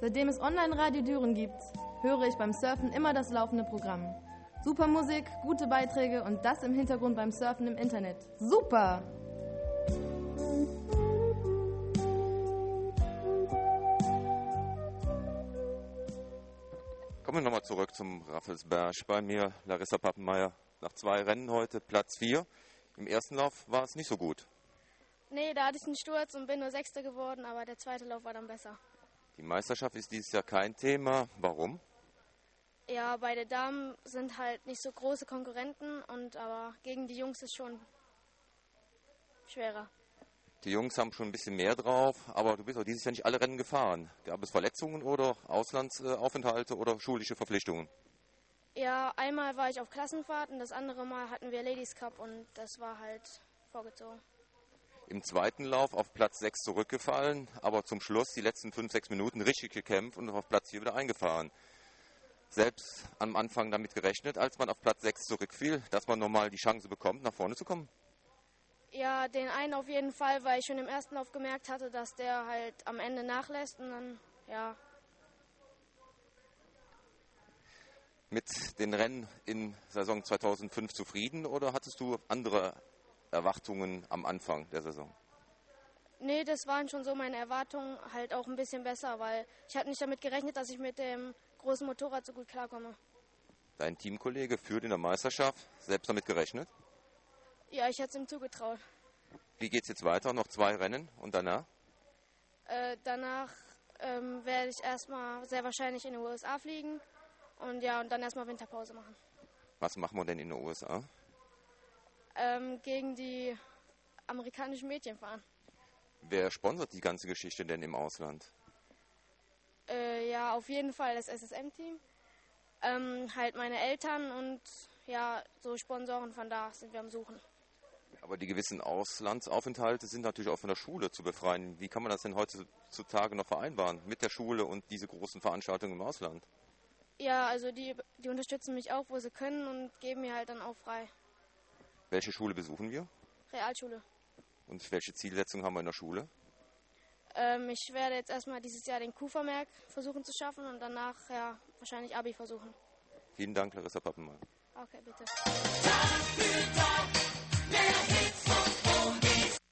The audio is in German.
Seitdem es Online-Radio Düren gibt, höre ich beim Surfen immer das laufende Programm. Super Musik, gute Beiträge und das im Hintergrund beim Surfen im Internet. Super! Kommen wir nochmal zurück zum Raffelsberg. Bei mir Larissa Pappenmeier. Nach 2 Rennen heute Platz 4. Im ersten Lauf war es nicht so gut. Nee, da hatte ich einen Sturz und bin nur Sechster geworden, aber der zweite Lauf war dann besser. Die Meisterschaft ist dieses Jahr kein Thema. Warum? Ja, bei den Damen sind halt nicht so große Konkurrenten, aber gegen die Jungs ist schon schwerer. Die Jungs haben schon ein bisschen mehr drauf, aber du bist auch dieses Jahr nicht alle Rennen gefahren. Gab es Verletzungen oder Auslandsaufenthalte oder schulische Verpflichtungen? Ja, einmal war ich auf Klassenfahrt und das andere Mal hatten wir Ladies Cup und das war halt vorgezogen. Im zweiten Lauf auf Platz 6 zurückgefallen, aber zum Schluss die letzten 5-6 Minuten richtig gekämpft und auf Platz 4 wieder eingefahren. Selbst am Anfang damit gerechnet, als man auf Platz 6 zurückfiel, dass man nochmal die Chance bekommt, nach vorne zu kommen? Ja, den einen auf jeden Fall, weil ich schon im ersten Lauf gemerkt hatte, dass der halt am Ende nachlässt und dann, ja. Mit den Rennen in Saison 2005 zufrieden oder hattest du andere Erwartungen am Anfang der Saison? Nee, das waren schon so meine Erwartungen, halt auch ein bisschen besser, weil ich hatte nicht damit gerechnet, dass ich mit dem großen Motorrad so gut klarkomme. Dein Teamkollege führt in der Meisterschaft, selbst damit gerechnet? Ja, ich hätte es ihm zugetraut. Wie geht's jetzt weiter? Noch 2 Rennen und danach? Danach werde ich erstmal sehr wahrscheinlich in die USA fliegen und dann erstmal Winterpause machen. Was machen wir denn in den USA? Gegen die amerikanischen Mädchen fahren. Wer sponsert die ganze Geschichte denn im Ausland? Ja, auf jeden Fall das SSM-Team. Halt meine Eltern und ja, so Sponsoren von da sind wir am Suchen. Aber die gewissen Auslandsaufenthalte sind natürlich auch von der Schule zu befreien. Wie kann man das denn heutzutage noch vereinbaren mit der Schule und diese großen Veranstaltungen im Ausland? Ja, also die unterstützen mich auch, wo sie können und geben mir halt dann auch frei. Welche Schule besuchen wir? Realschule. Und welche Zielsetzung haben wir in der Schule? Ich werde jetzt erstmal dieses Jahr den Q-Vermerk versuchen zu schaffen und danach wahrscheinlich Abi versuchen. Vielen Dank, Larissa Pappenmeier. Okay, bitte. Tag für Tag, mehr Hits und